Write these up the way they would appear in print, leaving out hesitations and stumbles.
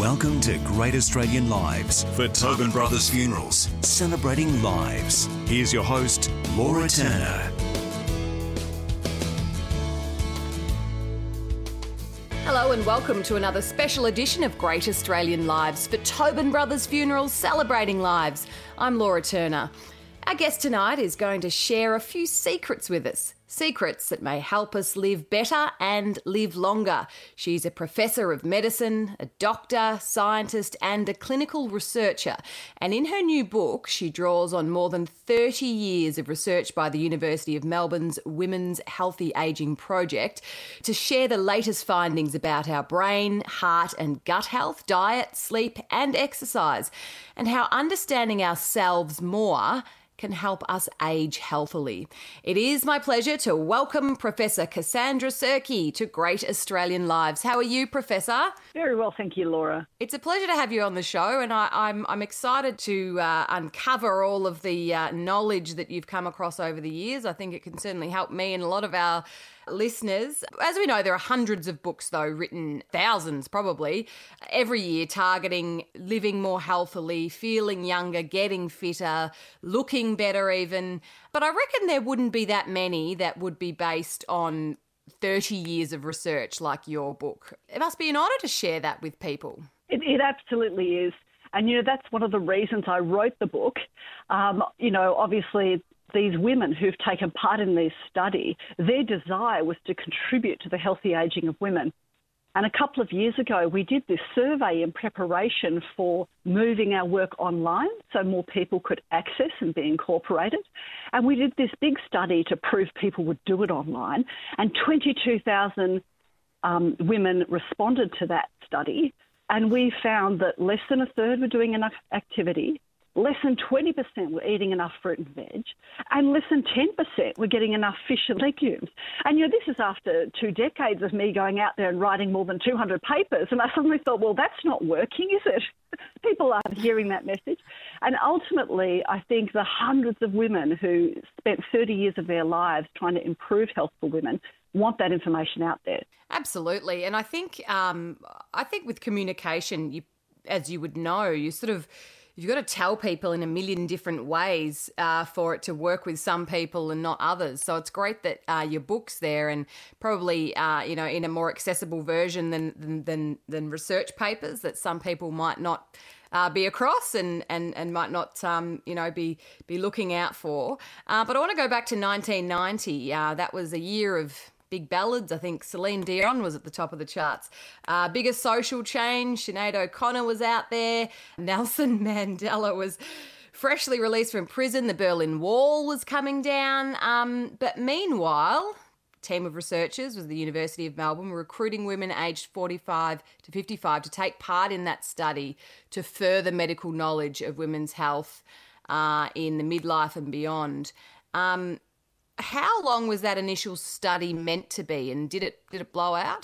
Welcome to Great Australian Lives for Tobin Brothers Funerals, celebrating lives. Here's your host, Laura Turner. Hello and welcome to another special edition of Great Australian Lives for Tobin Brothers Funerals, celebrating lives. I'm Laura Turner. Our guest tonight is going to share a few secrets with us. Secrets that may help us live better and live longer. She's a professor of medicine, a doctor, scientist and a clinical researcher. And in her new book, she draws on more than 30 years of research by the University of Melbourne's Women's Healthy Ageing Project to share the latest findings about our brain, heart and gut health, diet, sleep and exercise, and how understanding ourselves more can help us age healthily. It is my pleasure to welcome Professor Cassandra Serkey to Great Australian Lives. How are you, Professor? Very well, thank you, Laura. It's a pleasure to have you on the show, and I'm excited to uncover all of the knowledge that you've come across over the years. I think it can certainly help me and a lot of our listeners. As we know, there are hundreds of books, though, written, thousands probably, every year targeting living more healthily, feeling younger, getting fitter, looking better even. But I reckon there wouldn't be that many that would be based on 30 years of research like your book. It must be an honour to share that with people. It absolutely is. And, that's one of the reasons I wrote the book. Obviously these women who've taken part in this study, their desire was to contribute to the healthy ageing of women. And a couple of years ago, we did this survey in preparation for moving our work online so more people could access and be incorporated. And we did this big study to prove people would do it online. And 22,000 women responded to that study. And we found that less than a third were doing enough activity, less than 20% were eating enough fruit and veg, and less than 10% were getting enough fish and legumes. And, this is after 2 decades of me going out there and writing more than 200 papers. And I suddenly thought, well, that's not working, is it? People aren't hearing that message. And ultimately, I think the hundreds of women who spent 30 years of their lives trying to improve health for women want that information out there. Absolutely. And I think with communication, as you would know, you've got to tell people in a million different ways for it to work with some people and not others. So it's great that your book's there and probably, in a more accessible version than research papers that some people might not be across and might not, be looking out for. But I want to go back to 1990. That was a year of big ballads. I think Celine Dion was at the top of the charts. Biggest social change, Sinead O'Connor was out there. Nelson Mandela was freshly released from prison. The Berlin Wall was coming down. But meanwhile, a team of researchers was the University of Melbourne were recruiting women aged 45 to 55 to take part in that study to further medical knowledge of women's health in the midlife and beyond. How long was that initial study meant to be, and did it blow out?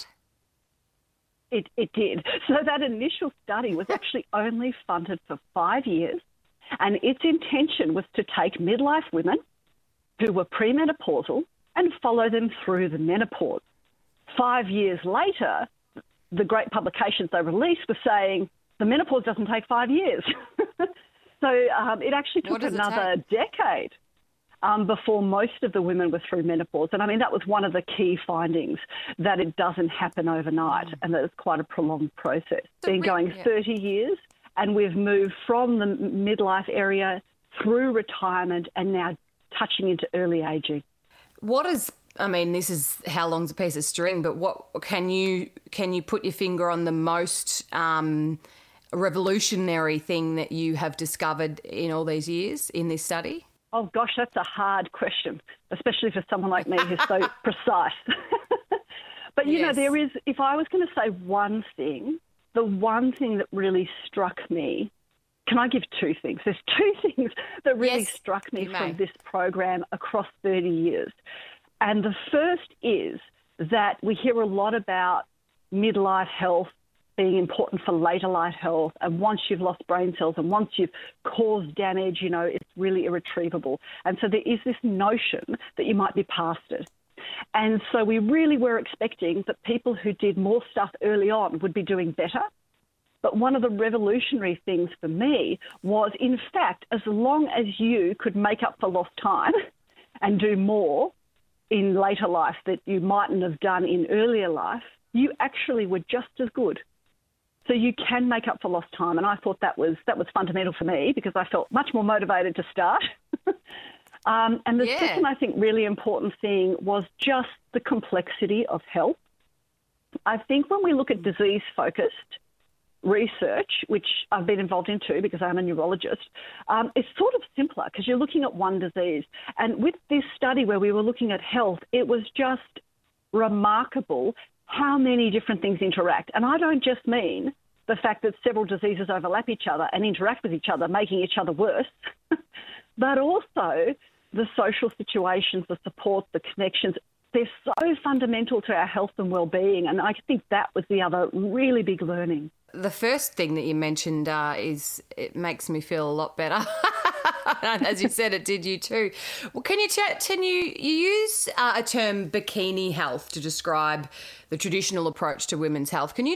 It did. So that initial study was actually only funded for 5 years, and its intention was to take midlife women who were premenopausal and follow them through the menopause. 5 years later, the great publications they released were saying the menopause doesn't take 5 years. So it actually took another decade before most of the women were through menopause. And that was one of the key findings, that it doesn't happen overnight and that it's quite a prolonged process. It's been going 30 years and we've moved from the midlife area through retirement and now touching into early ageing. This is how long's a piece of string, but what can you put your finger on the most revolutionary thing that you have discovered in all these years in this study? Oh, gosh, that's a hard question, especially for someone like me who's so precise. But, there is, if I was going to say one thing, the one thing that really struck me, can I give 2 things? There's 2 things that really struck me from this program across 30 years. And the first is that we hear a lot about midlife health being important for later life health, and once you've lost brain cells and once you've caused damage, it's really irretrievable. And so there is this notion that you might be past it. And so we really were expecting that people who did more stuff early on would be doing better. But one of the revolutionary things for me was, in fact, as long as you could make up for lost time and do more in later life that you mightn't have done in earlier life, you actually were just as good. So you can make up for lost time. And I thought that was fundamental for me because I felt much more motivated to start. And the second, I think, really important thing was just the complexity of health. I think when we look at disease-focused research, which I've been involved in too because I'm a neurologist, it's sort of simpler because you're looking at one disease. And with this study where we were looking at health, it was just remarkable how many different things interact. And I don't just mean the fact that several diseases overlap each other and interact with each other, making each other worse, but also the social situations, the support, the connections. They're so fundamental to our health and well-being. And I think that was the other really big learning. The first thing that you mentioned is it makes me feel a lot better. As you said, it did you too. Well, can you use a term bikini health to describe the traditional approach to women's health? Can you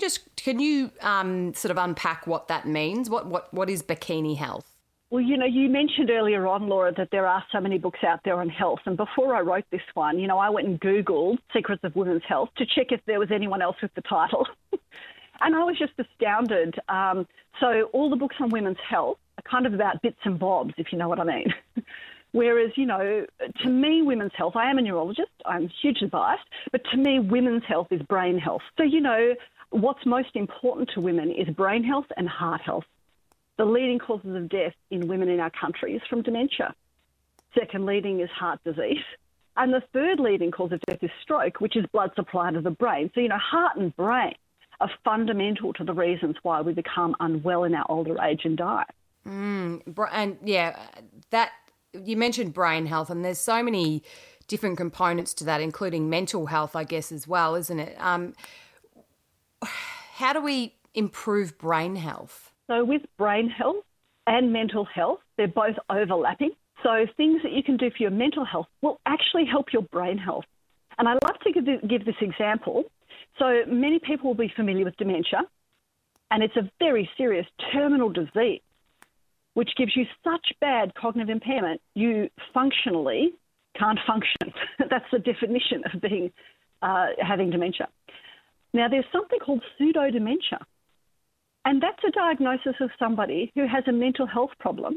sort of unpack what that means? What is bikini health? Well, you mentioned earlier on, Laura, that there are so many books out there on health. And before I wrote this one, I went and Googled Secrets of Women's Health to check if there was anyone else with the title. And I was just astounded. So all the books on women's health are kind of about bits and bobs, if you know what I mean. Whereas, to me, women's health, I am a neurologist, I'm hugely biased, but to me, women's health is brain health. So, what's most important to women is brain health and heart health. The leading causes of death in women in our country is from dementia. Second leading is heart disease. And the third leading cause of death is stroke, which is blood supply to the brain. So, heart and brain are fundamental to the reasons why we become unwell in our older age and die. And that you mentioned brain health, and there's so many different components to that, including mental health, I guess, as well, isn't it? How do we improve brain health? So with brain health and mental health, they're both overlapping. So things that you can do for your mental health will actually help your brain health. And I love to give this example. So many people will be familiar with dementia, and it's a very serious terminal disease, which gives you such bad cognitive impairment, you functionally can't function. That's the definition of having dementia. Now, there's something called pseudodementia, and that's a diagnosis of somebody who has a mental health problem,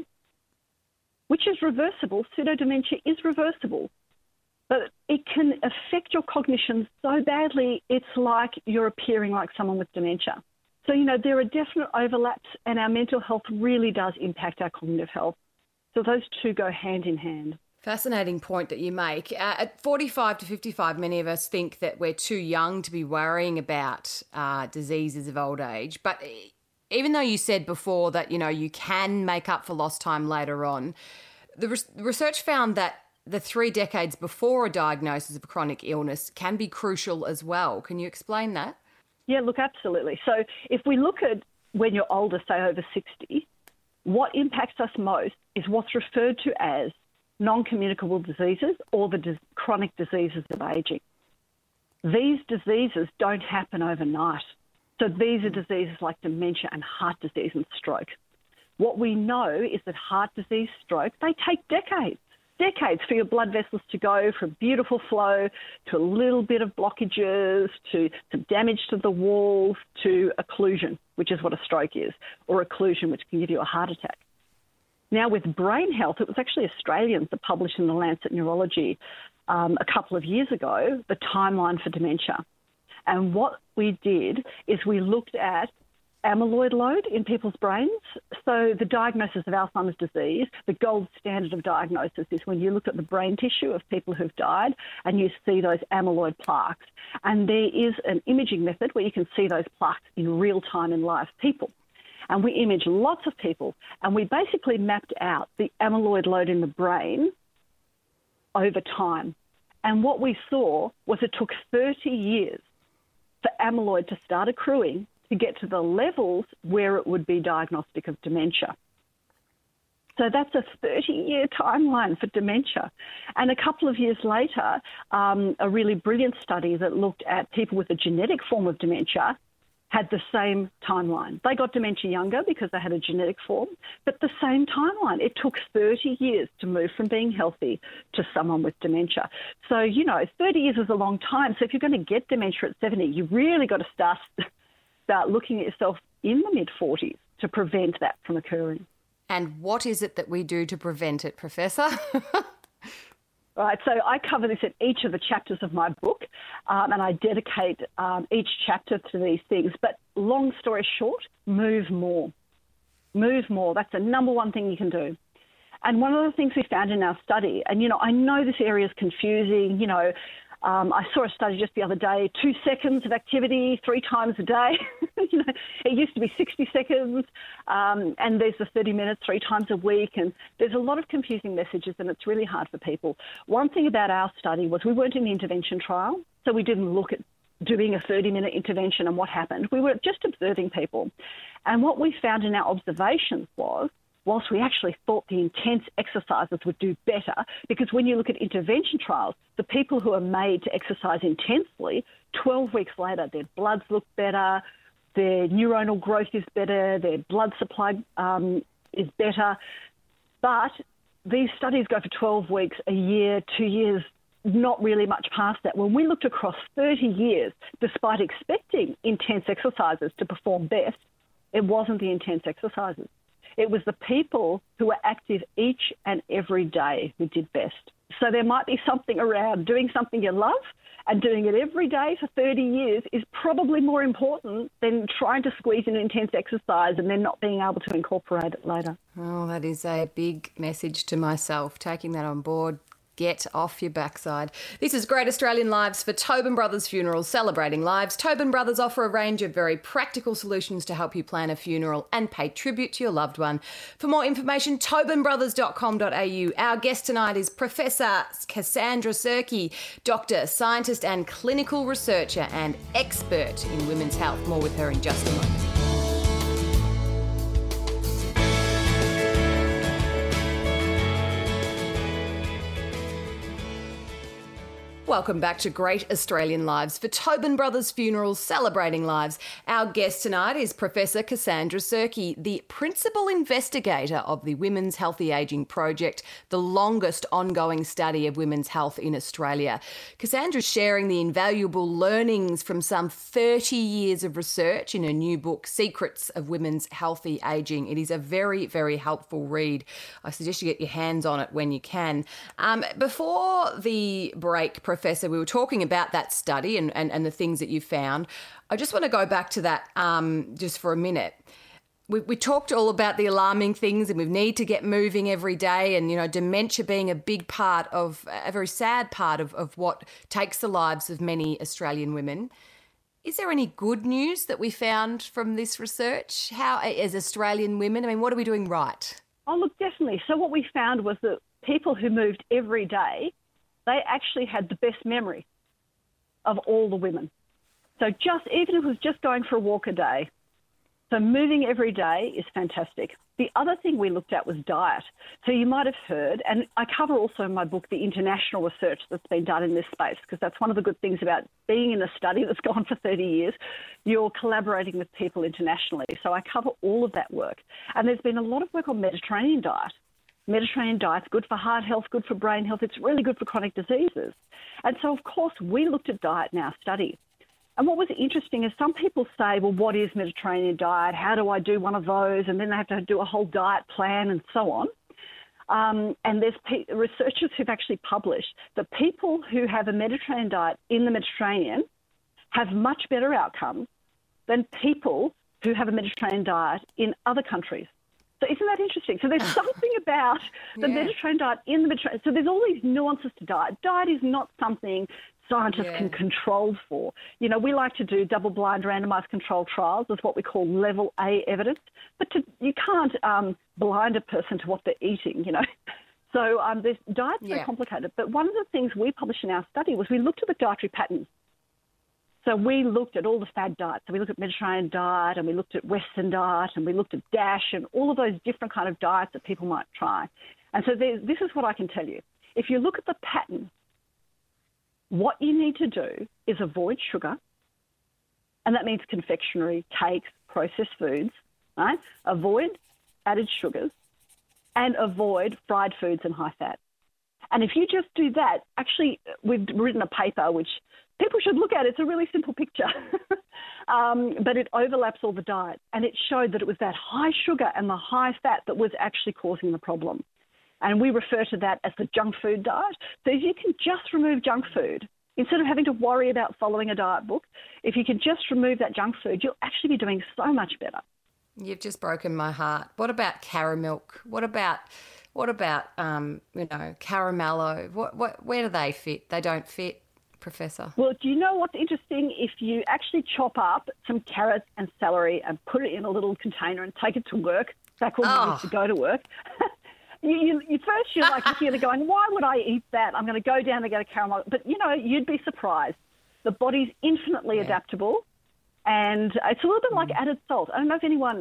which is reversible. Pseudodementia is reversible, but it can affect your cognition so badly, it's like you're appearing like someone with dementia. So, there are definite overlaps, and our mental health really does impact our cognitive health. So those two go hand in hand. Fascinating point that you make. At 45 to 55, many of us think that we're too young to be worrying about diseases of old age. But even though you said before that, you can make up for lost time later on, the research found that the 3 decades before a diagnosis of a chronic illness can be crucial as well. Can you explain that? Yeah, look, absolutely. So if we look at when you're older, say over 60, what impacts us most is what's referred to as non-communicable diseases or the chronic diseases of ageing. These diseases don't happen overnight. So these are diseases like dementia and heart disease and stroke. What we know is that heart disease, stroke, they take decades for your blood vessels to go from beautiful flow to a little bit of blockages to some damage to the walls to occlusion, which is what a stroke is, or occlusion, which can give you a heart attack. Now, with brain health, it was actually Australians that published in the Lancet Neurology a couple of years ago the timeline for dementia. And what we did is we looked at amyloid load in people's brains. So the diagnosis of Alzheimer's disease, the gold standard of diagnosis is when you look at the brain tissue of people who've died and you see those amyloid plaques. And there is an imaging method where you can see those plaques in real time in live people. And we imaged lots of people, and we basically mapped out the amyloid load in the brain over time. And what we saw was it took 30 years for amyloid to start accruing to get to the levels where it would be diagnostic of dementia. So that's a 30-year timeline for dementia. And a couple of years later, a really brilliant study that looked at people with a genetic form of dementia had the same timeline. They got dementia younger because they had a genetic form, but the same timeline. It took 30 years to move from being healthy to someone with dementia. So, 30 years is a long time. So if you're going to get dementia at 70, you really got to start looking at yourself in the mid-40s to prevent that from occurring. And what is it that we do to prevent it, Professor? Right, so I cover this in each of the chapters of my book, and I dedicate each chapter to these things. But long story short, move more. Move more. That's the number one thing you can do. And one of the things we found in our study, and, I know this area is confusing, I saw a study just the other day, 2 seconds of activity 3 times a day. It used to be 60 seconds, and there's the 30 minutes 3 times a week. And there's a lot of confusing messages, and it's really hard for people. One thing about our study was we weren't in the intervention trial, so we didn't look at doing a 30-minute intervention and what happened. We were just observing people. And what we found in our observations was, whilst we actually thought the intense exercises would do better, because when you look at intervention trials, the people who are made to exercise intensely, 12 weeks later, their bloods look better, their neuronal growth is better, their blood supply is better. But these studies go for 12 weeks, a year, 2 years, not really much past that. When we looked across 30 years, despite expecting intense exercises to perform best, it wasn't the intense exercises. It was the people who were active each and every day who did best. So there might be something around doing something you love, and doing it every day for 30 years is probably more important than trying to squeeze in intense exercise and then not being able to incorporate it later. Oh, that is a big message to myself, taking that on board. Get off your backside. This is Great Australian Lives for Tobin Brothers Funerals, celebrating lives. Tobin Brothers offer a range of very practical solutions to help you plan a funeral and pay tribute to your loved one. For more information, tobinbrothers.com.au. Our guest tonight is Professor Cassandra Surkey, doctor, scientist and clinical researcher and expert in women's health. More with her in just a moment. Welcome back to Great Australian Lives for Tobin Brothers Funerals, celebrating lives. Our guest tonight is Professor Cassandra Surkey, the principal investigator of the Women's Healthy Ageing Project, the longest ongoing study of women's health in Australia. Cassandra's sharing the invaluable learnings from some 30 years of research in her new book, Secrets of Women's Healthy Ageing. It is a very, very helpful read. I suggest you get your hands on it when you can. Before the break, Professor, we were talking about that study and the things that you found. I just want to go back to that just for a minute. We talked all about the alarming things, and we need to get moving every day, and, dementia being a big part of, a very sad part of what takes the lives of many Australian women. Is there any good news that we found from this research? How, as Australian women, what are we doing right? Oh, look, definitely. So what we found was that people who moved every day, they actually had the best memory of all the women. So even if it was just going for a walk a day, so moving every day is fantastic. The other thing we looked at was diet. So you might have heard, and I cover also in my book the international research that's been done in this space, because that's one of the good things about being in a study that's gone for 30 years. You're collaborating with people internationally. So I cover all of that work. And there's been a lot of work on Mediterranean diet. Mediterranean diet's good for heart health, good for brain health. It's really good for chronic diseases. And so, of course, we looked at diet in our study. And what was interesting is some people say, well, what is Mediterranean diet? How do I do one of those? And then they have to do a whole diet plan and so on. And there's researchers who've actually published that people who have a Mediterranean diet in the Mediterranean have much better outcomes than people who have a Mediterranean diet in other countries. So isn't that interesting? So there's something about the Mediterranean diet in the Mediterranean. So there's all these nuances to diet. Diet is not something scientists can control for. We like to do double-blind randomised controlled trials as what we call level A evidence, but you can't blind a person to what they're eating, So this diet's so complicated. But one of the things we published in our study was we looked at the dietary patterns. So we looked at all the fad diets. So we looked at Mediterranean diet, and we looked at Western diet, and we looked at DASH, and all of those different kind of diets that people might try. And so this is what I can tell you. If you look at the pattern, what you need to do is avoid sugar, and that means confectionery, cakes, processed foods, right? Avoid added sugars and avoid fried foods and high fat. And if you just do that, actually, we've written a paper which people should look at. It's a really simple picture, but it overlaps all the diet. And it showed that it was that high sugar and the high fat that was actually causing the problem. And we refer to that as the junk food diet. So if you can just remove junk food, instead of having to worry about following a diet book, if you can just remove that junk food, you'll actually be doing so much better. You've just broken my heart. What about caramilk? What about caramello? Where do they fit? They don't fit, Professor. Well, do you know what's interesting? If you actually chop up some carrots and celery and put it in a little container and take it to work, back when we used to go to work, you first you're like looking at it going, why would I eat that? I'm going to go down and get a caramel. But, you'd be surprised. The body's infinitely adaptable. And it's a little bit like added salt. I don't know if anyone,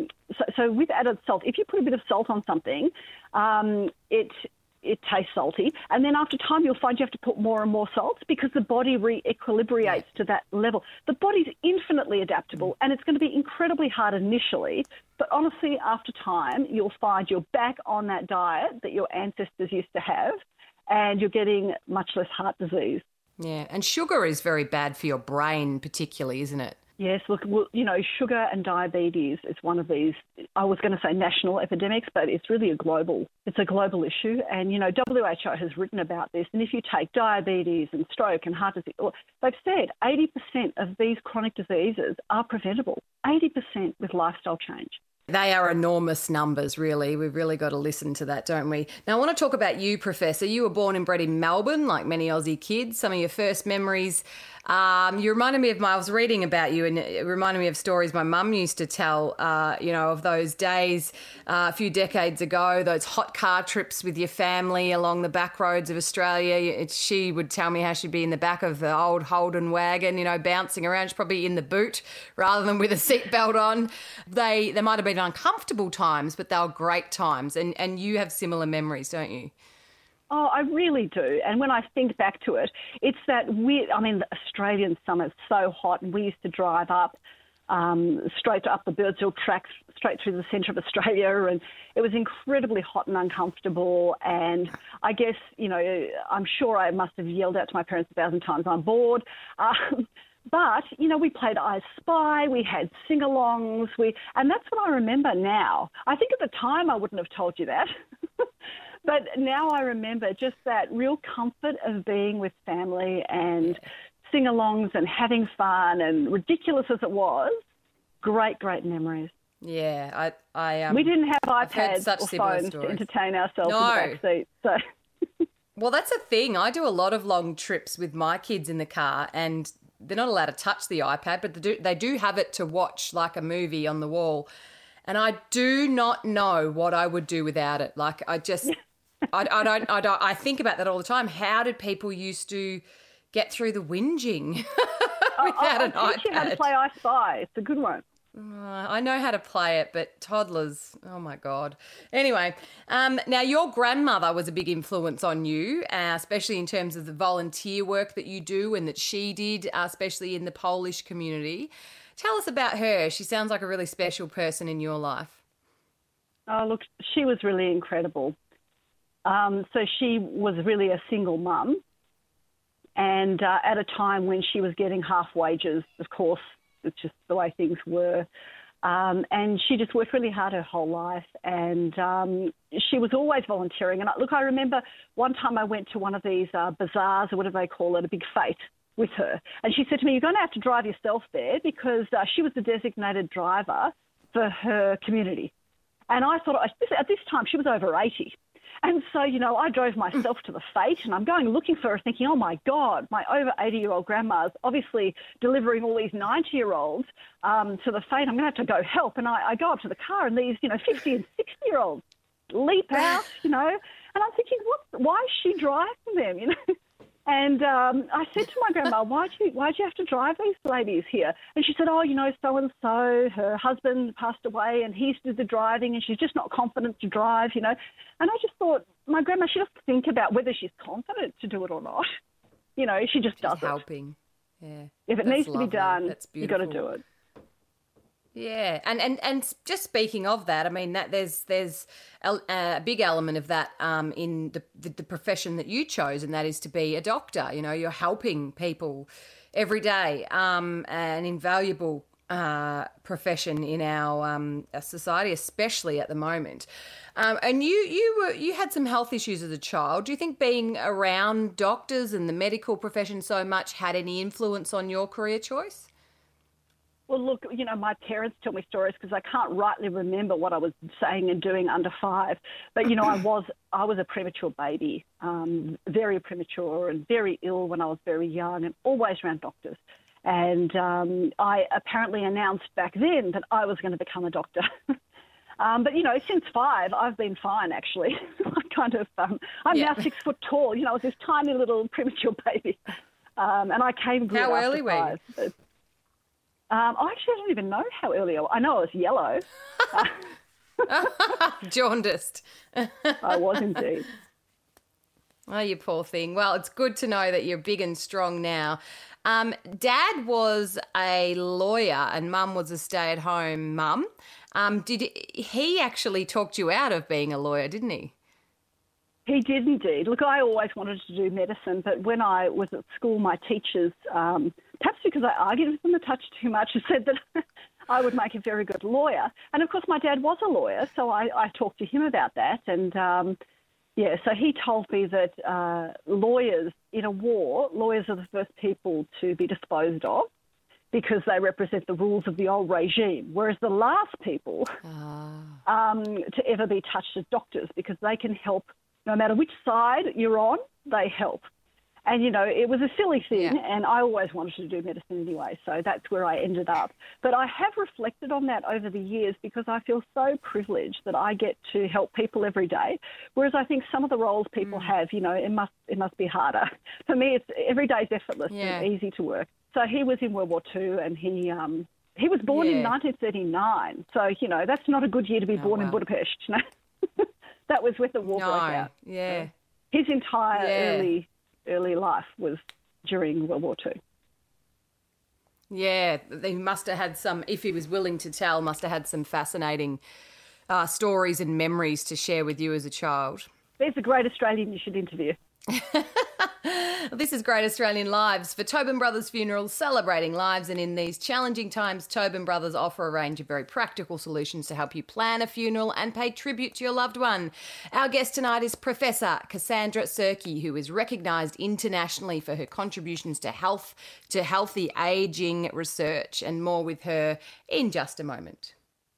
so with added salt, if you put a bit of salt on something, it tastes salty. And then after time, you'll find you have to put more and more salt because the body re-equilibrates to that level. The body's infinitely adaptable and it's going to be incredibly hard initially. But honestly, after time, you'll find you're back on that diet that your ancestors used to have and you're getting much less heart disease. Yeah, and sugar is very bad for your brain particularly, isn't it? Yes, look, sugar and diabetes is one of these, I was going to say national epidemics, but it's really a global issue. And, WHO has written about this. And if you take diabetes and stroke and heart disease, they've said 80% of these chronic diseases are preventable, 80% with lifestyle change. They are enormous numbers, really. We've really got to listen to that, don't we? Now, I want to talk about you, Professor. You were born and bred in Melbourne, like many Aussie kids. Some of your first memories, you reminded me of I was reading about you, and it reminded me of stories my mum used to tell, of those days a few decades ago, those hot car trips with your family along the back roads of Australia. She would tell me how she'd be in the back of the old Holden wagon, bouncing around. She's probably in the boot rather than with a seatbelt on. They might have been uncomfortable times, but they were great times. And you have similar memories, don't you? Oh, I really do. And when I think back to it, it's that the Australian summer is so hot, and we used to drive up straight up the Birdsville tracks, straight through the centre of Australia, and it was incredibly hot and uncomfortable. And I guess, I'm sure I must have yelled out to my parents 1,000 times, I'm bored. But, we played I Spy, we had sing-alongs, and that's what I remember now. I think at the time I wouldn't have told you that. But now I remember just that real comfort of being with family and sing-alongs and having fun, and ridiculous as it was, great, great memories. Yeah, we didn't have iPads or phones stories to entertain ourselves in the back seat. So. Well, that's a thing. I do a lot of long trips with my kids in the car, and they're not allowed to touch the iPad, but they do have it to watch like a movie on the wall. And I do not know what I would do without it. Like I just, I think about that all the time. How did people used to get through the whinging without an iPad? I'll teach you how to play I Spy. It's a good one. I know how to play it, but toddlers, oh my God. Anyway, now your grandmother was a big influence on you, especially in terms of the volunteer work that you do and that she did, especially in the Polish community. Tell us about her. She sounds like a really special person in your life. Oh, look, she was really incredible. So she was really a single mum, and at a time when she was getting half wages, of course. It's just the way things were. And she just worked really hard her whole life. And she was always volunteering. And I remember one time I went to one of these bazaars, or whatever they call it, a big fete with her. And she said to me, you're going to have to drive yourself there, because she was the designated driver for her community. And I thought, at this time, she was over 80. And so, I drove myself to the fete, and I'm going looking for her thinking, oh, my God, my over 80-year-old grandma's obviously delivering all these 90-year-olds to the fete. I'm going to have to go help. And I go up to the car, and these, 50 and 60-year-olds leap out, and I'm thinking, why is she driving them, And I said to my grandma, why'd you have to drive these ladies here? And she said, so-and-so, her husband passed away and he did the driving and she's just not confident to drive, And I just thought, my grandma, she doesn't think about whether she's confident to do it or not. She just does helping. Yeah. If it That's needs to be lovely. done, That's you've got to beautiful. do it. Yeah, and just speaking of that, I mean that there's a big element of that in the profession that you chose, and that is to be a doctor. You know, you're helping people every day, an invaluable profession in our society, especially at the moment. And you had some health issues as a child. Do you think being around doctors and the medical profession so much had any influence on your career choice? Well, look, you know, my parents tell me stories because I can't rightly remember what I was saying and doing under 5. But, you know, I was a premature baby, very premature and very ill when I was very young and always around doctors. And I apparently announced back then that I was going to become a doctor. But, you know, since 5, I've been fine, actually. I'm now 6 foot tall. You know, I was this tiny little premature baby. And I came good How after early 5. were you? I don't even know how early I know I was yellow. Jaundiced. I was indeed. Oh, you poor thing. Well, it's good to know that you're big and strong now. Dad was a lawyer and Mum was a stay-at-home mum. Did he actually talked you out of being a lawyer, didn't he? He did indeed. Look, I always wanted to do medicine, but when I was at school, my teachers, perhaps because I argued with them a touch too much, said that I would make a very good lawyer. And, of course, my dad was a lawyer, so I talked to him about that. And, so he told me that lawyers in a war, lawyers are the first people to be disposed of because they represent the rules of the old regime, whereas the last people to ever be touched are doctors because they can help. No matter which side you're on, they help. And, you know, it was a silly thing, and I always wanted to do medicine anyway, so that's where I ended up. But I have reflected on that over the years because I feel so privileged that I get to help people every day, whereas I think some of the roles people have, you know, it must be harder. For me, it's every day's effortless and easy to work. So he was in World War II, and he was born in 1939, so, you know, that's not a good year to be born in Budapest, you know. That was when the war broke out. Yeah. His entire early life was during World War II. Yeah, he must have had some, if he was willing to tell, must have had some fascinating stories and memories to share with you as a child. There's a great Australian you should interview. This is Great Australian Lives for Tobin Brothers Funerals, celebrating lives. And in these challenging times, Tobin Brothers offer a range of very practical solutions to help you plan a funeral and pay tribute to your loved one. Our guest tonight is Professor Cassandra Surkey, who is recognised internationally for her contributions to healthy ageing research, and more with her in just a moment.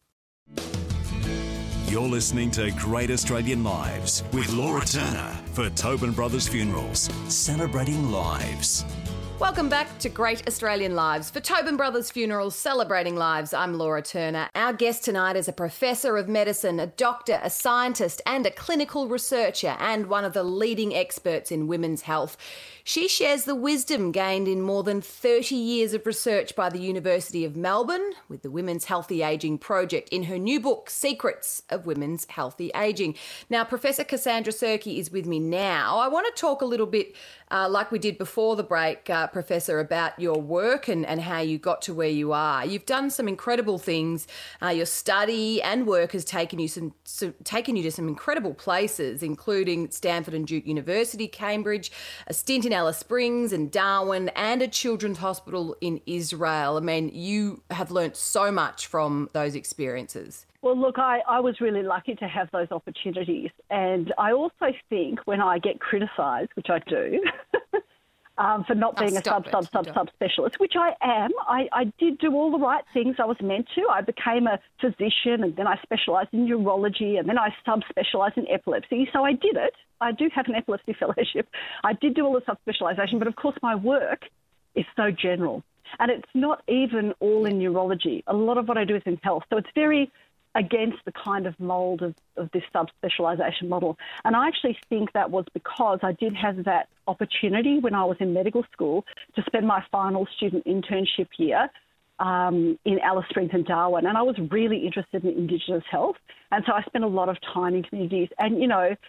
You're listening to Great Australian Lives with Laura Turner for Tobin Brothers Funerals, celebrating lives. Welcome back to Great Australian Lives for Tobin Brothers Funerals, celebrating lives. I'm Laura Turner. Our guest tonight is a professor of medicine, a doctor, a scientist and a clinical researcher, and one of the leading experts in women's health. She shares the wisdom gained in more than 30 years of research by the University of Melbourne with the Women's Healthy Ageing Project in her new book, Secrets of Women's Healthy Ageing. Now, Professor Cassandra Surkey is with me now. I want to talk a little bit, like we did before the break, Professor, about your work and how you got to where you are. You've done some incredible things. Your study and work has taken you to some incredible places, including Stanford and Duke University, Cambridge, a stint in Alice Springs and Darwin, and a children's hospital in Israel. I mean, you have learnt so much from those experiences. Well, look, I was really lucky to have those opportunities. And I also think when I get criticised, which I do, for not being a subspecialist, which I am. I did do all the right things I was meant to. I became a physician and then I specialised in neurology and then I subspecialised in epilepsy. So I did it. I do have an epilepsy fellowship. I did do all the subspecialisation, but of course my work is so general. And it's not even all in neurology. A lot of what I do is in health. So it's very against the kind of mould of this subspecialisation model. And I actually think that was because I did have that opportunity when I was in medical school to spend my final student internship year in Alice Springs and Darwin. And I was really interested in Indigenous health. And so I spent a lot of time in communities. And, you know,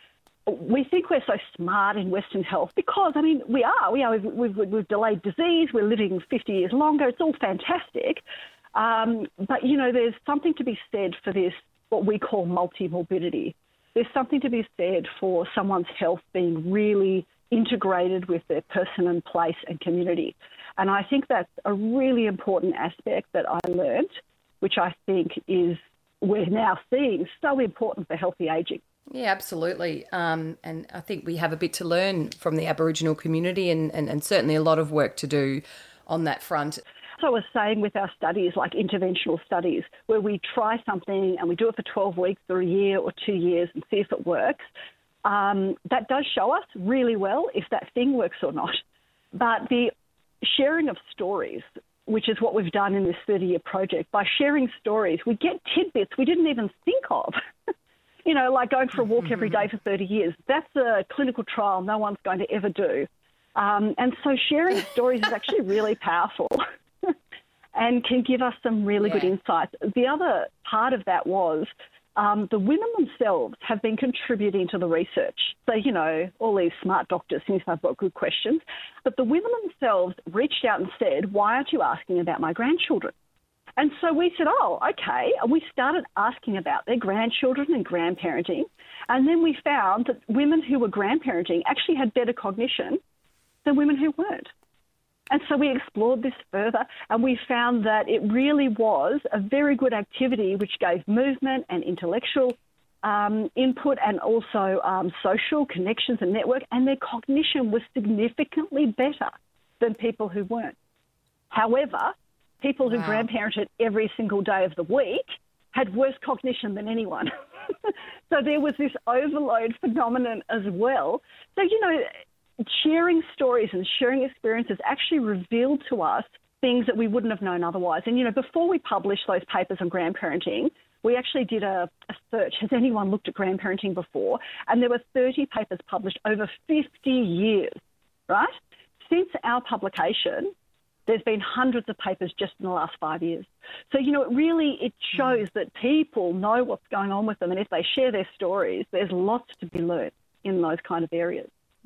we think we're so smart in Western health because, I mean, we are. We've delayed disease. We're living 50 years longer. It's all fantastic. But, you know, there's something to be said for this, what we call multi-morbidity. There's something to be said for someone's health being really integrated with their person and place and community. And I think that's a really important aspect that I learned, which I think is we're now seeing so important for healthy ageing. Yeah, absolutely. And I think we have a bit to learn from the Aboriginal community and certainly a lot of work to do on that front. So I was saying with our studies, like interventional studies, where we try something and we do it for 12 weeks or a year or 2 years and see if it works, that does show us really well if that thing works or not. But the sharing of stories, which is what we've done in this 30-year project, by sharing stories, we get tidbits we didn't even think of. You know, like going for a walk every day for 30 years. That's a clinical trial no one's going to ever do. And so sharing stories is actually really powerful and can give us some really good insights. The other part of that was the women themselves have been contributing to the research. So, you know, all these smart doctors think they've got good questions. But the women themselves reached out and said, why aren't you asking about my grandchildren? And so we said, oh, okay. And we started asking about their grandchildren and grandparenting. And then we found that women who were grandparenting actually had better cognition than women who weren't. And so we explored this further and we found that it really was a very good activity which gave movement and intellectual input and also social connections and network, and their cognition was significantly better than people who weren't. However, people who grandparented every single day of the week had worse cognition than anyone. So there was this overload phenomenon as well. So, you know, sharing stories and sharing experiences actually revealed to us things that we wouldn't have known otherwise. And, you know, before we published those papers on grandparenting, we actually did a search. Has anyone looked at grandparenting before? And there were 30 papers published over 50 years, right? Since our publication, there's been hundreds of papers just in the last 5 years. So, you know, it shows that people know what's going on with them. And if they share their stories, there's lots to be learned in those kind of areas.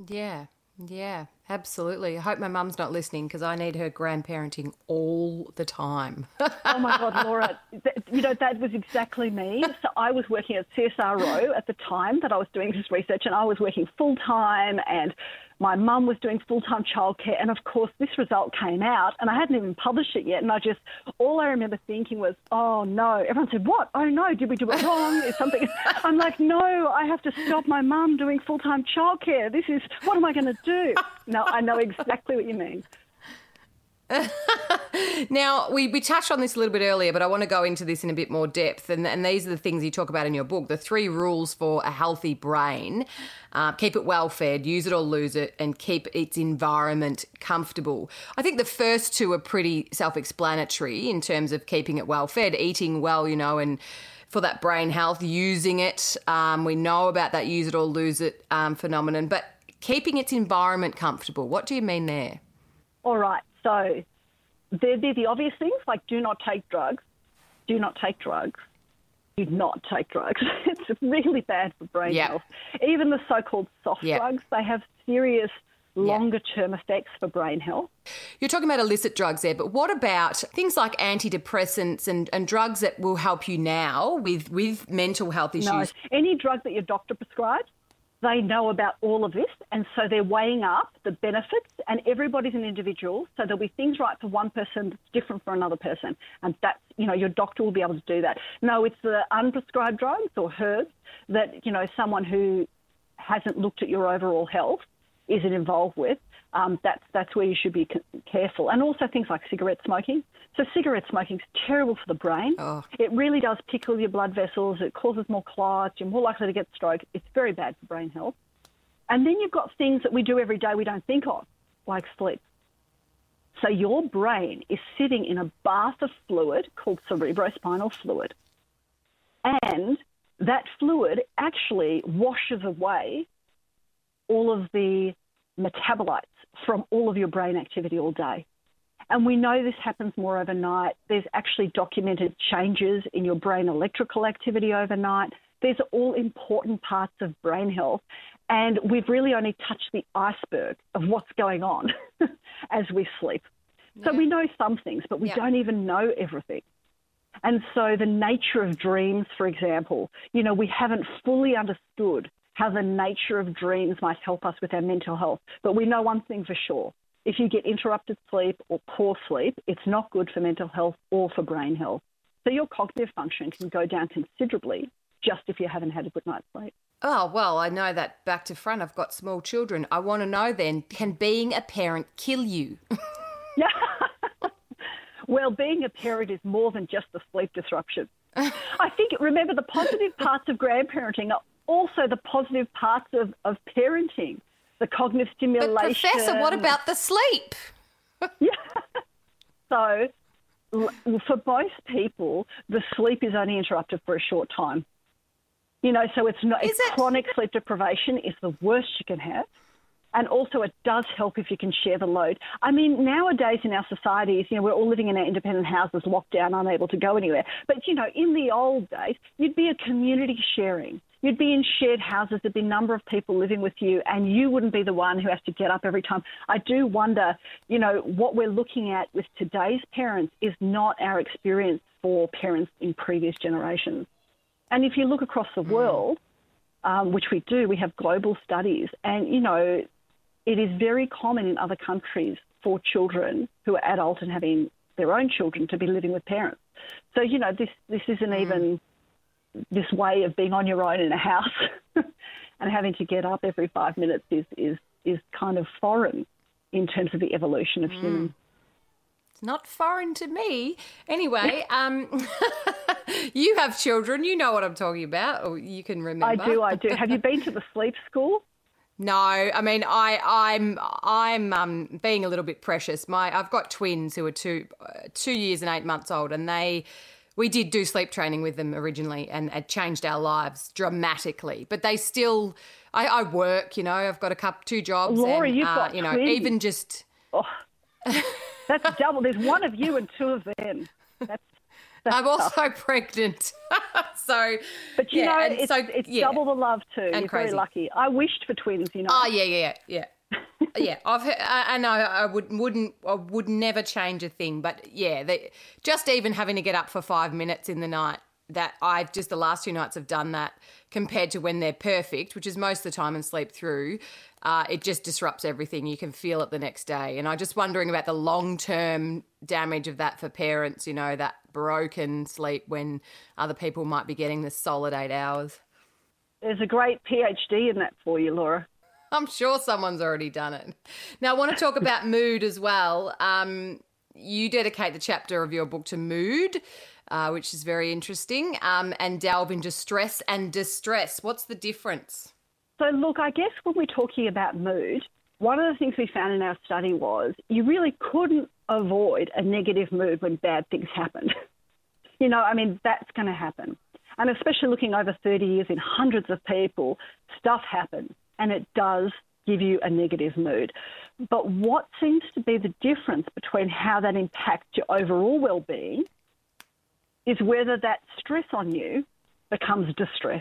Yeah, absolutely. I hope my mum's not listening because I need her grandparenting all the time. Oh, my God, Laura, you know, that was exactly me. So I was working at CSIRO at the time that I was doing this research, and I was working full-time, and my mum was doing full-time childcare. And, of course, this result came out, and I hadn't even published it yet. And all I remember thinking was, oh, no. Everyone said, what? Oh, no, did we do it wrong? Is something? I'm like, no, I have to stop my mum doing full-time childcare. What am I going to do? No, I know exactly what you mean. Now, we touched on this a little bit earlier, but I want to go into this in a bit more depth. And these are the things you talk about in your book, the 3 rules for a healthy brain. Keep it well fed, use it or lose it, and keep its environment comfortable. I think the first 2 are pretty self-explanatory in terms of keeping it well fed, eating well, you know, and for that brain health, using it. We know about that use it or lose it phenomenon, but keeping its environment comfortable, what do you mean there? All right. So they're the obvious things, like do not take drugs, do not take drugs, do not take drugs. It's really bad for brain health. Even the so-called soft drugs, they have serious longer-term effects for brain health. You're talking about illicit drugs there, but what about things like antidepressants and drugs that will help you now with mental health issues? No, any drug that your doctor prescribes, they know about all of this, and so they're weighing up the benefits, and everybody's an individual, so there'll be things right for one person that's different for another person, and that's, you know, your doctor will be able to do that. No, it's the unprescribed drugs or herbs that, you know, someone who hasn't looked at your overall health isn't involved with. That's where you should be careful. And also things like cigarette smoking. So cigarette smoking is terrible for the brain. Oh. It really does pickle your blood vessels. It causes more clots. You're more likely to get stroke. It's very bad for brain health. And then you've got things that we do every day we don't think of, like sleep. So your brain is sitting in a bath of fluid called cerebrospinal fluid. And that fluid actually washes away all of the metabolites from all of your brain activity all day. And we know this happens more overnight. There's actually documented changes in your brain electrical activity overnight. These are all important parts of brain health. And we've really only touched the iceberg of what's going on as we sleep. So we know some things, but we don't even know everything. And so the nature of dreams, for example, we haven't fully understood how the nature of dreams might help us with our mental health. But we know one thing for sure. If you get interrupted sleep or poor sleep, it's not good for mental health or for brain health. So your cognitive function can go down considerably just if you haven't had a good night's sleep. Oh, well, I know that back to front. I've got small children. I want to know then, can being a parent kill you? Yeah. Well, being a parent is more than just a sleep disruption. I think, remember, the positive parts of grandparenting are also the positive parts of parenting, the cognitive stimulation. But Professor, what about the sleep? Yeah. So for most people, the sleep is only interrupted for a short time. So it's not chronic sleep deprivation is the worst you can have. And also it does help if you can share the load. I mean, nowadays in our societies, we're all living in our independent houses, locked down, unable to go anywhere. But, in the old days, you'd be a community sharing. You'd be in shared houses. There'd be a number of people living with you, and you wouldn't be the one who has to get up every time. I do wonder, what we're looking at with today's parents is not our experience for parents in previous generations. And if you look across the world, which we do, we have global studies, and, it is very common in other countries for children who are adult and having their own children to be living with parents. So, this isn't even this way of being on your own in a house and having to get up every 5 minutes is kind of foreign in terms of the evolution of humans. It's not foreign to me. Anyway, you have children. You know what I'm talking about, or you can remember. I do. Have you been to the sleep school? No, I mean I'm being a little bit precious. I've got twins who are 2 years and 8 months old, and we did do sleep training with them originally, and it changed our lives dramatically. But they still, I work, I've got 2 jobs. Laura, and, you've got twins. Even just. Oh, that's double. There's one of you and 2 of them. That's I'm tough. also pregnant. So, but it's double the love too. And You're crazy. Very lucky. I wished for twins, Oh yeah. Yeah, I know. I would never change a thing. But yeah, just even having to get up for 5 minutes in the night. That I've just the last 2 nights have done that compared to when they're perfect, which is most of the time and sleep through. It just disrupts everything. You can feel it the next day. And I'm just wondering about the long-term damage of that for parents, that broken sleep when other people might be getting the solid 8 hours. There's a great PhD in that for you, Laura. I'm sure someone's already done it. Now, I want to talk about mood as well. You dedicate the chapter of your book to mood, which is very interesting, and delve into stress and distress. What's the difference? So, look, I guess when we're talking about mood, one of the things we found in our study was you really couldn't avoid a negative mood when bad things happened. That's going to happen. And especially looking over 30 years in hundreds of people, stuff happens, and it does give you a negative mood. But what seems to be the difference between how that impacts your overall well-being is whether that stress on you becomes distress.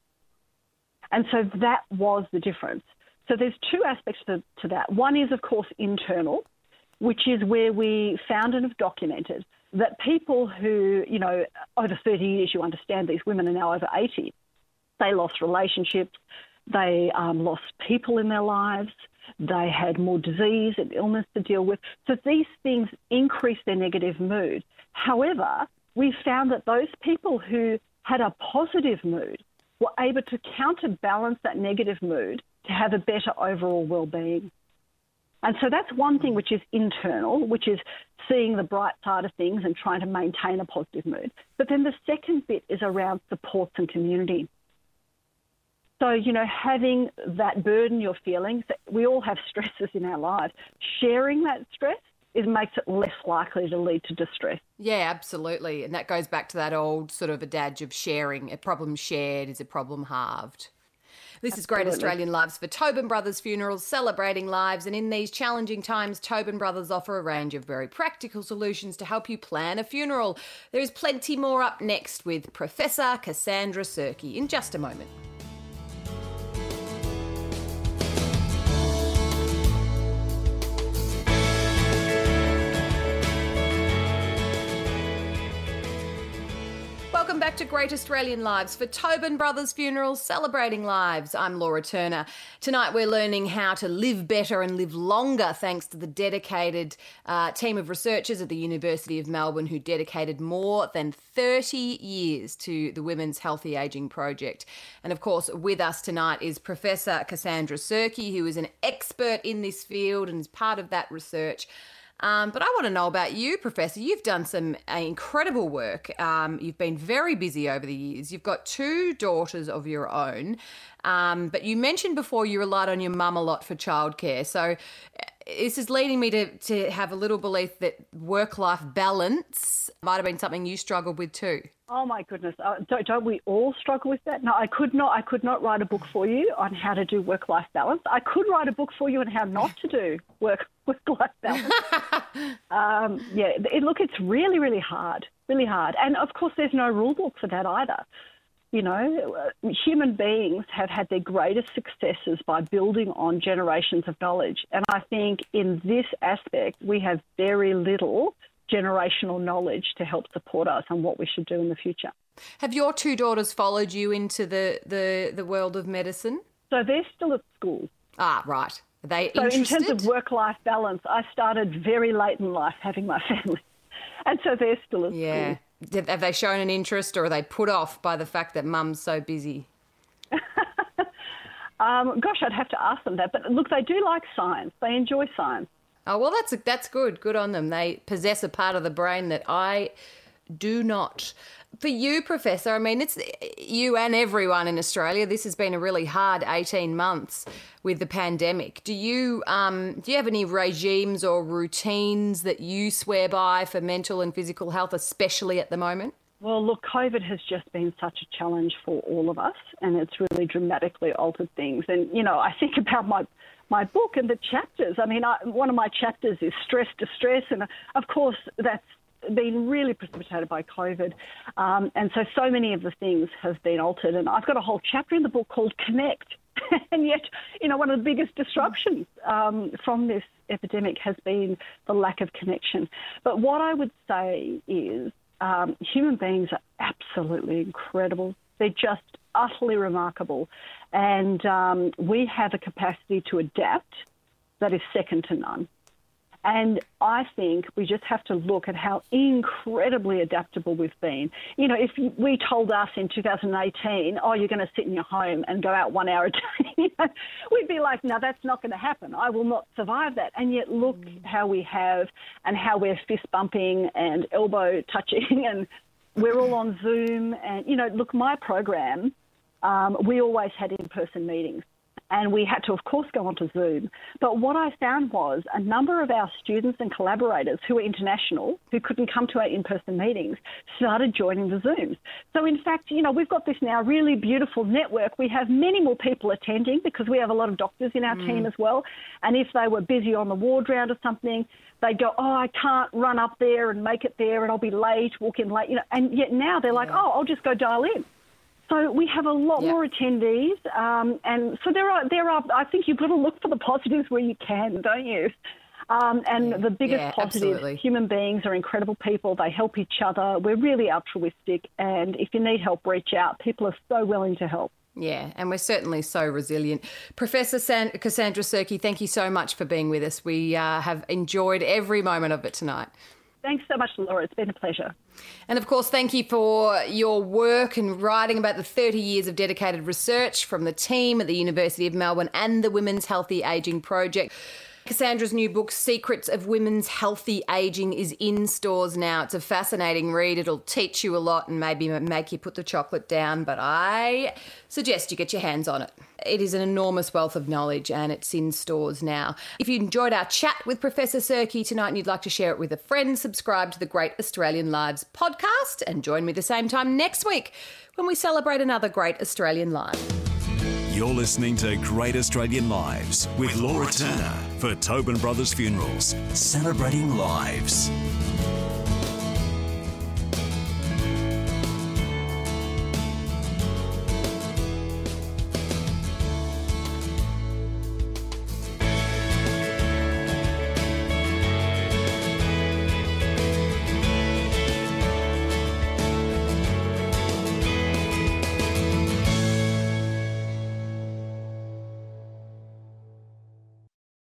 And so that was the difference. So there's 2 aspects to that. One is, of course, internal, which is where we found and have documented that people who, over 30 years, you understand these women are now over 80, they lost relationships, they lost people in their lives, they had more disease and illness to deal with. So these things increase their negative mood. However, we found that those people who had a positive mood were able to counterbalance that negative mood to have a better overall well-being. And so that's one thing which is internal, which is seeing the bright side of things and trying to maintain a positive mood. But then the second bit is around supports and community. So, having that burden you're feeling, we all have stresses in our lives. Sharing that stress makes it less likely to lead to distress. Yeah, absolutely. And that goes back to that old sort of adage of sharing. A problem shared is a problem halved. This is Great Australian Lives for Tobin Brothers Funerals, celebrating lives. And in these challenging times, Tobin Brothers offer a range of very practical solutions to help you plan a funeral. There is plenty more up next with Professor Cassandra Surkey in just a moment. Welcome back to Great Australian Lives for Tobin Brothers Funerals, celebrating lives. I'm Laura Turner. Tonight we're learning how to live better and live longer thanks to the dedicated team of researchers at the University of Melbourne who dedicated more than 30 years to the Women's Healthy Ageing Project. And of course, with us tonight is Professor Cassandra Surkey, who is an expert in this field and is part of that research. But I want to know about you, Professor. You've done some incredible work. You've been very busy over the years. You've got 2 daughters of your own. But you mentioned before you relied on your mum a lot for childcare. So this is leading me to have a little belief that work-life balance might have been something you struggled with too. Oh my goodness! Don't we all struggle with that? No, I could not write a book for you on how to do work-life balance. I could write a book for you on how not to do work-life balance. Look, it's really, really hard, and of course, there's no rule book for that either. You know, human beings have had their greatest successes by building on generations of knowledge, and I think in this aspect we have very little generational knowledge to help support us on what we should do in the future. Have your 2 daughters followed you into the world of medicine? So they're still at school. Ah, right. Are they so interested? In terms of work-life balance, I started very late in life having my family. And so they're still at school. Have they shown an interest, or are they put off by the fact that mum's so busy? Gosh, I'd have to ask them that. But look, they do like science. They enjoy science. Oh, well, that's good. Good on them. They possess a part of the brain that I do not. For you, Professor, I mean, it's you and everyone in Australia. This has been a really hard 18 months with the pandemic. Do you have any regimes or routines that you swear by for mental and physical health, especially at the moment? Well, look, COVID has just been such a challenge for all of us, and it's really dramatically altered things. And, you know, I think about my book and the chapters. I mean, one of my chapters is stress, distress, and of course that's been really precipitated by COVID. And so many of the things have been altered. And I've got a whole chapter in the book called Connect. And yet, you know, one of the biggest disruptions from this epidemic has been the lack of connection. But what I would say is human beings are absolutely incredible. They're just utterly remarkable. And we have a capacity to adapt that is second to none. And I think we just have to look at how incredibly adaptable we've been. You know, if we told us in 2018, oh, you're going to sit in your home and go out 1 hour a day, we'd be like, no, that's not going to happen. I will not survive that. And yet look how we have, and how we're fist bumping and elbow touching, and we're all on Zoom. And, you know, look, my program, we always had in-person meetings. And we had to, of course, go onto Zoom. But what I found was a number of our students and collaborators who were international, who couldn't come to our in-person meetings, started joining the Zooms. So, in fact, you know, we've got this now really beautiful network. We have many more people attending because we have a lot of doctors in our team as well. And if they were busy on the ward round or something, they'd go, oh, I can't run up there and make it there, and I'll be late, walk in late. You know, and yet now they're like, oh, I'll just go dial in. So we have a lot more attendees, and so there are. I think you've got to look for the positives where you can, don't you? And the biggest positive, absolutely. Human beings are incredible people. They help each other. We're really altruistic, and if you need help, reach out. People are so willing to help. Yeah, and we're certainly so resilient. Professor Cassandra Surkey, thank you so much for being with us. We have enjoyed every moment of it tonight. Thanks so much, Laura. It's been a pleasure. And, of course, thank you for your work and writing about the 30 years of dedicated research from the team at the University of Melbourne and the Women's Healthy Ageing Project. Cassandra's new book, Secrets of Women's Healthy Ageing, is in stores now. It's a fascinating read. It'll teach you a lot and maybe make you put the chocolate down, but I suggest you get your hands on it. It is an enormous wealth of knowledge and it's in stores now. If you enjoyed our chat with Professor Surkey tonight and you'd like to share it with a friend, subscribe to the Great Australian Lives podcast and join me the same time next week when we celebrate another Great Australian Life. You're listening to Great Australian Lives with Laura Turner for Tobin Brothers Funerals, celebrating lives.